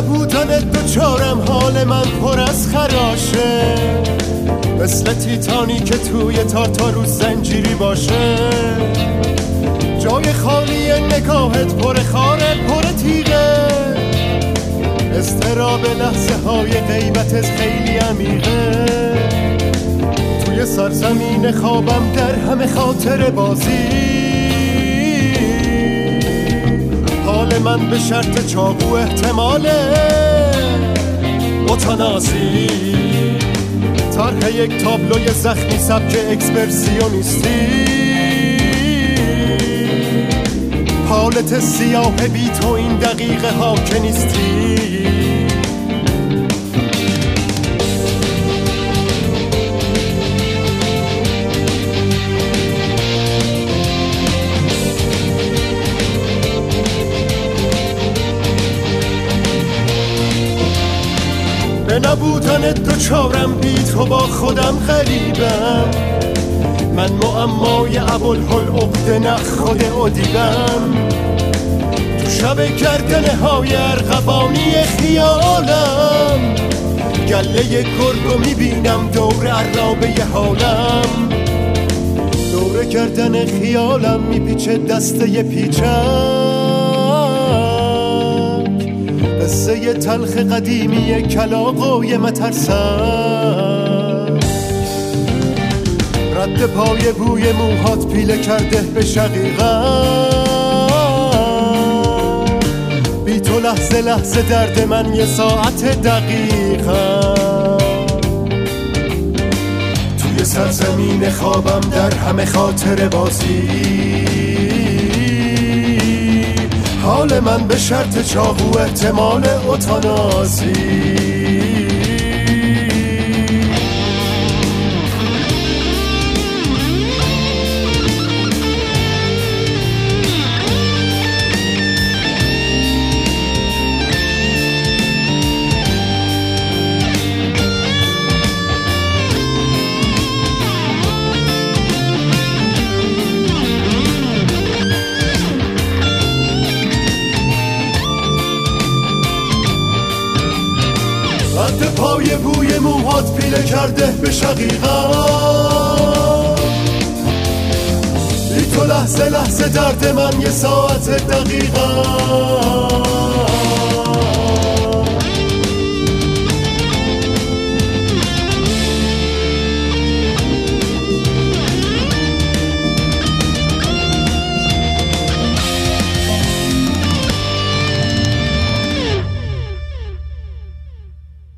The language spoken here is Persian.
نبودن دوچارم حال من پر از خراشه، مثل تیتانی که توی تارتارو زنجیری باشه. جای خالی نگاهت پر خاره پر تیغه، اضطراب لحظه های غیبتت خیلی عمیقه. توی سرزمین خوابم در همه خاطر بازی، حال من به شرط چاقو احتماله متنازی. طرح یک تابلوی زخمی سبک اکسپرسیونیستی، حالت سیاه بی تو این دقیقه ها که نیستی. به نبودن دوچارم بی تو با خودم غریبم، من معمای ابوالهول عقده نه خود ادیبم. تو شب گردنه های ارغوانی خیالم، گله گرگو میبینم دور عرابه حالم. دور گردن خیالم میپیچه دسته پیچم، قصه تلخ قدیمی کلاغای مترسم. رد پای بوی موهات پیله کرده به شقیقم، بی تو لحظه لحظه درد من یه ساعت دقیقم. توی سرزمین خوابم در همه خاطر بازی، حال من به شرط چاقو احتمال اتانازی. رد پای بوی موهات پیله کرده به شقیقم، بی تو لحظه لحظه درد من یه ساعت دقیقم.